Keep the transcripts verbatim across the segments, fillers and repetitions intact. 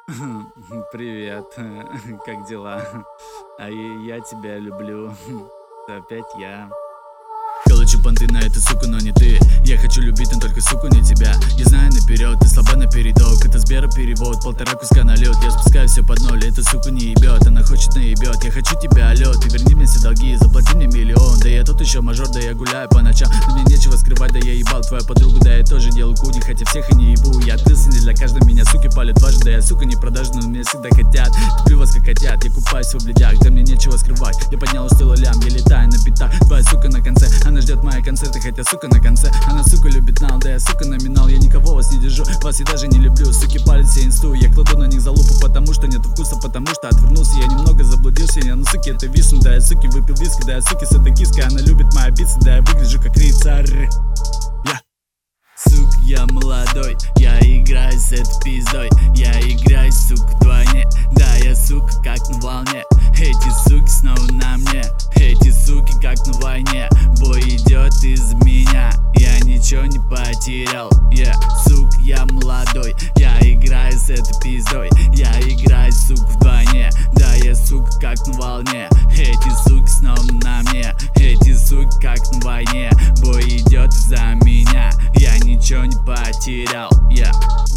Привет, как дела? А и я тебя люблю. Опять я. Колочу понты на эту суку, но не ты. Я хочу любить, но только суку, не тебя. Я знаю наперед, ты слаба напередок. Это Сбера перевод, полтора куска на лед. Я спускаю все под ноль, эта суку не ебет. Она хочет наебет, я хочу тебя, алё. Ты верни мне все долги, заплати мне миллион. Да я тут еще мажор, да я гуляю по ночам. Но мне нечего скрывать, да я ебал твою подругу. Да я тоже делаю куди, хотя всех и не ебу. Я открылся не для каждого, меня суки палят дважды. Да я сука не продажна, но меня всегда хотят. Туплю вас как котят, я купаюсь в блядях. Да мне нечего скрывать, я поднял устыл лям. Я летаю на битах, твоя сука на конце. Она ждет мои концерты, хотя сука на конце. Она сука любит нал, да я сука номинал. Я никого вас не держу, вас я даже не люблю. Суки палят все инсту, я кладу на них залупу. Потому что нет вкуса, потому что отвернулся. Я немного заблудился, я на суке это висну. Да я суки выпил виски, да я суки с этой киской. Она любит мои битсы, да я выгляжу как рыцарь. Я сук, я молодой, я играю с этой пиздой. Я играю, сука, вдвойне. Да я сука как на волне. Эти суки снова на мне. Эти суки как на войне. Бой идет из меня, я ничего не потерял. Я сук, я молодой, я играю с этой пиздой. Я играю, сука, вдвойне. Да я сука как на волне. Эти суки снова на мне. Эти суки как на войне. Бой идет за меня, я ничего не потерял. Я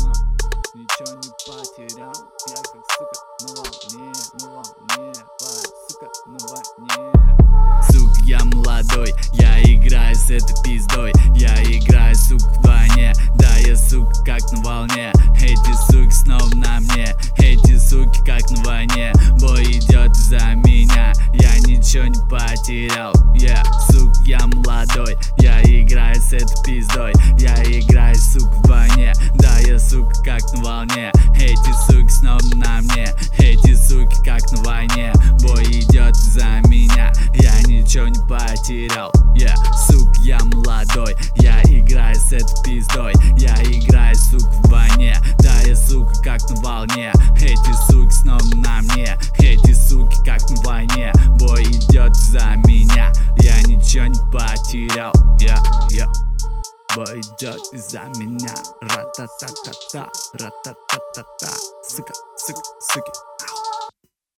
ничего не потерял. Я как сука на волне, на волне, сука на войне. Сука, я молодой, я играю с этой пиздой. Я играю, сука, вдвойне. Да я сука как на волне. Эти суки снова на мне. Эти суки как на войне. Бой идет за меня, я ничего не потерял. Я сука, я молодой, я играю с этой пиздой. Я играю, сука, вдвойне. Да я сука как на волне. Эти суки снова на мне. Эти суки как на войне. Бой идет за меня, я ничего не потерял. Я сука, я молодой, я играю с этой пиздой. Я играю, сука, вдвойне. Да я сука как на волне. Эти суки снова на мне. Эти суки как на войне. Бой идет за меня, я ничего не потерял. Я, я. Бой идет из-за меня. Ра-та-та-та-та, ра-та-та-та-та. Сука, сука, суки.